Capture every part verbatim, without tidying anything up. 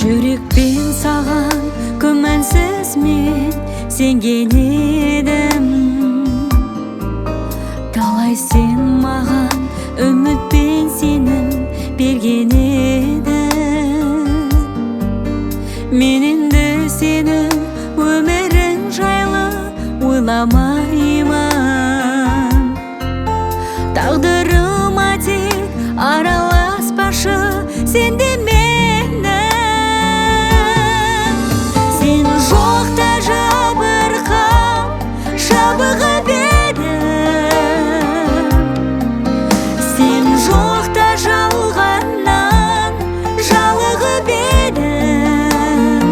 Жүрекпен саған күмәнсіз мен сенген едім. Талай сен маған үмітпен сенім берген едің. Мен енді сенің өмірің жайлы ойламаймын. Тағдырыма тек араласпашы сен де менің. Сен жоқта жабырқап жабығып едім. Сен жоқта жалғаннан жалығып едім.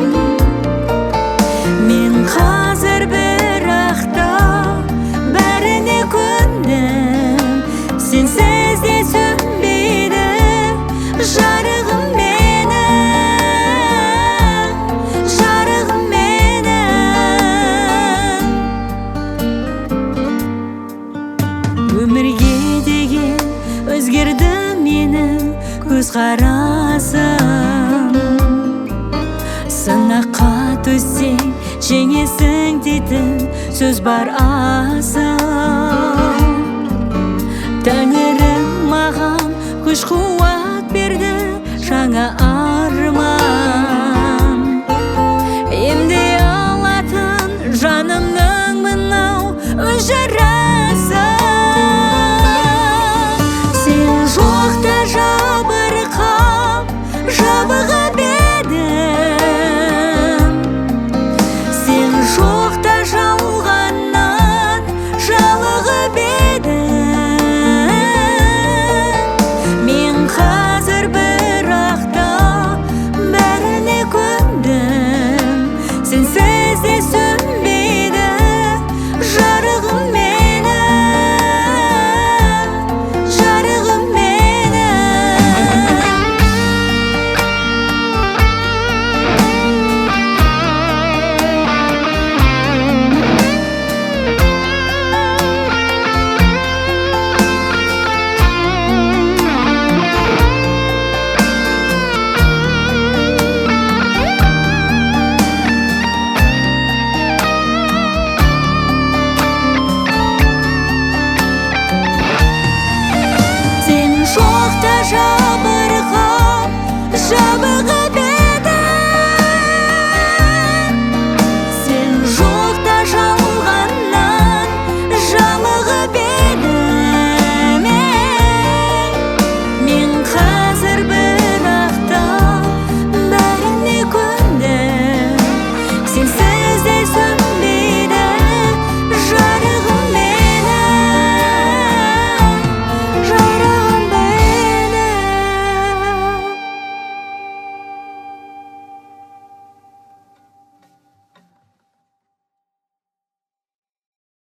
Мен қазір бірақта бәріне көндім. Сенсіз де сөнбейді жарығым менің, жарығым менің. Өмірге деген өзгерді менің көзқарасым. Сынаққа түссең жеңесің дейтін сөз бар асыл. Тәңірім маған күш